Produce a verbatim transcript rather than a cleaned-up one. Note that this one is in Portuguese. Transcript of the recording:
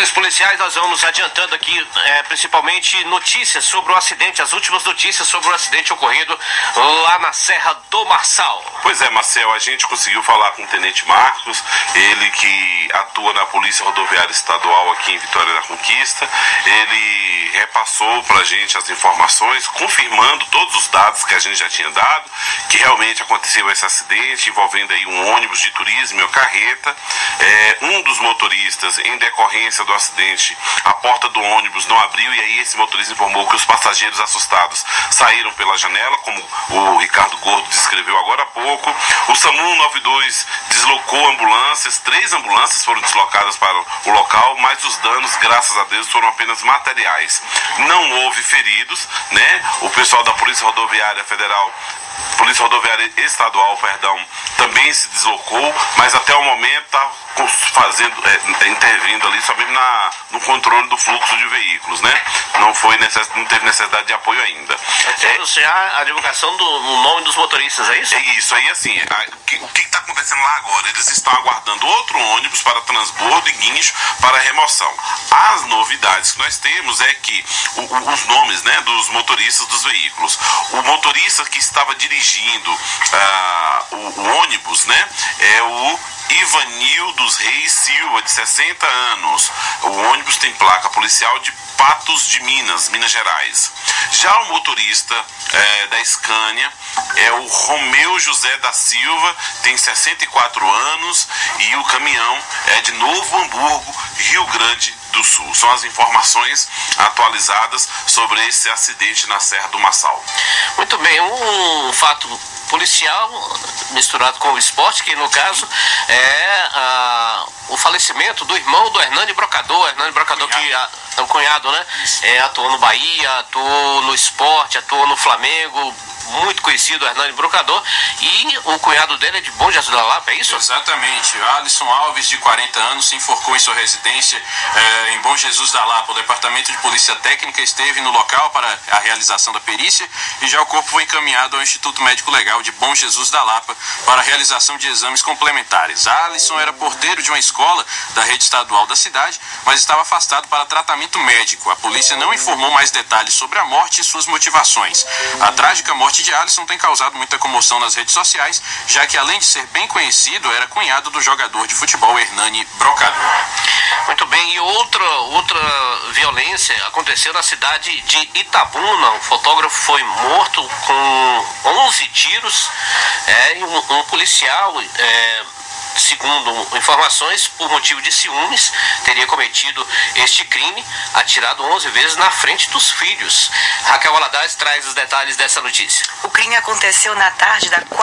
Informações policiais, nós vamos adiantando aqui, é, principalmente notícias sobre o acidente, as últimas notícias sobre o acidente ocorrido lá na Serra do Marçal. Pois é, Marcel, a gente conseguiu falar com o Tenente Marcos, ele que atua na Polícia Rodoviária Estadual aqui em Vitória da Conquista. Ele repassou pra gente as informações, confirmando todos os dados que a gente já tinha dado, que realmente aconteceu esse acidente envolvendo aí um ônibus de turismo e uma carreta. É, um dos motoristas, em decorrência do acidente, a porta do ônibus não abriu, e aí esse motorista informou que os passageiros assustados saíram pela janela, como o Ricardo Gordo descreveu agora há pouco. O SAMU nove dois deslocou ambulâncias, três ambulâncias foram deslocadas para o local, mas os danos, graças a Deus, foram apenas materiais. Não houve feridos, né? O pessoal da Polícia Rodoviária Federal, Polícia Rodoviária Estadual, perdão, também se deslocou, mas até o momento está fazendo, é, intervindo ali somente na, no controle do fluxo de veículos, né? Não foi necess, não teve necessidade de apoio ainda. É, já a divulgação do no nome dos motoristas, é isso? É isso, aí assim, a, que, o que está acontecendo lá agora? Eles estão aguardando outro ônibus para transbordo e guincho para remoção. As novidades que nós temos é que o, o, os nomes, né, dos motoristas dos veículos. O motorista que estava dirigindo ah, o, o ônibus, né, é o Ivanil dos Reis Silva, de sessenta anos. O ônibus tem placa policial de Patos de Minas, Minas Gerais. Já o motorista é, da Scania é o Romeu José da Silva, tem sessenta e quatro anos, e o caminhão é de Novo Hamburgo, Rio Grande do Sul. São as informações atualizadas sobre esse acidente na Serra do Marçal. Muito bem, um fato policial misturado com o esporte, que no caso é a, o falecimento do irmão do Hernani Brocador. Hernani Brocador, que a, é um cunhado, né? É, atuou no Bahia, atuou no esporte, atuou no Flamengo, muito conhecido, Hernani Brocador, e o cunhado dele é de Bom Jesus da Lapa, é isso? Exatamente. Alisson Alves, de quarenta anos, se enforcou em sua residência eh, em Bom Jesus da Lapa. O Departamento de Polícia Técnica esteve no local para a realização da perícia, e já o corpo foi encaminhado ao Instituto Médico Legal de Bom Jesus da Lapa para a realização de exames complementares. Alisson era porteiro de uma escola da rede estadual da cidade, mas estava afastado para tratamento médico. A polícia não informou mais detalhes sobre a morte e suas motivações. A trágica morte de Alisson tem causado muita comoção nas redes sociais, já que, além de ser bem conhecido, era cunhado do jogador de futebol Hernani Brocador. Muito bem, e outra, outra violência aconteceu na cidade de Itabuna. Um fotógrafo foi morto com onze tiros, é, e um, um policial, é, segundo informações, por motivo de ciúmes, teria cometido este crime, atirado onze vezes na frente dos filhos. Raquel Valadares traz os detalhes dessa notícia. O crime aconteceu na tarde da